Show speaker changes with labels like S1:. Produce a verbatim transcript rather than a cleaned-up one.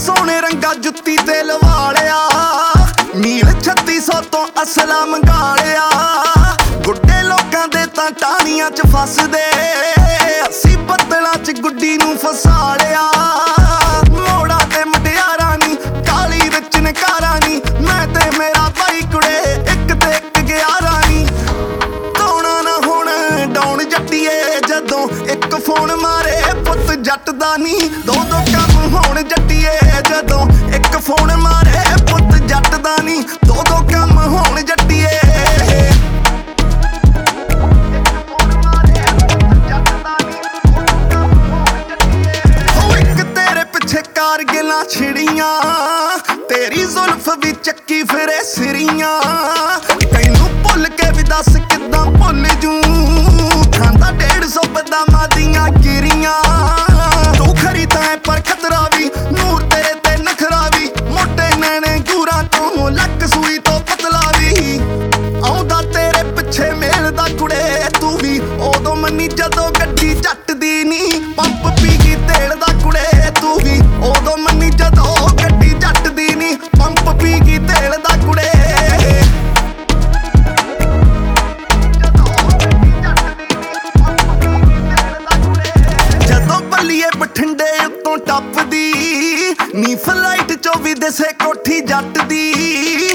S1: सोने रंगा जुत्ती ते लवा लिया, मील छत्ती सौ तो असला मंगा लिया। गुड्डे लोकां दे तां टाहनियां च फसदे, अस्सी बद्दलां च गुड्डी नूं फसा लिया। मोड़ा ते मुटियारां नी काली विच नकारां नी, मैं ते मेरा भाई कुड़े इक ते इक ग्यारां नी। कौना ना हुण डौन जट्टीए जदों इक फोन मारे पुੱਤ जट दा नी, दो दो काम होण जट्टीए जदों इक फोन मारे पुੱਤ जट दा नी, दो दो काम होण जट्टीए। कारगिलां छिड़ियां तेरी जुल्फ भी चक्की फिरे सिरियां, तैनू भुल के भी दस किदां भुल जूं, खांदा डेढ़ सौ बदामां दियां गिरियां। तू खरी तां पर खतरा भी, नूर तेरे ते नखरा भी, मोटे नैने घूरां तो लक सूई तो पतला भी। आउंदा तेरे पिछे मेल दा कुड़े तू भी उदों मन्नी जदों गड्डी जट दी नी, पंप पी गई तेल दा कुड़े तू भी उदों मन्नी जदों गड्डी जट दी नी, पंप पी गई तेल दा कुड़े। जदों बल्लीए बठिंडे उत्तों टपदी नी, फ्लाइट चो भी दिसे कोठी जट दी।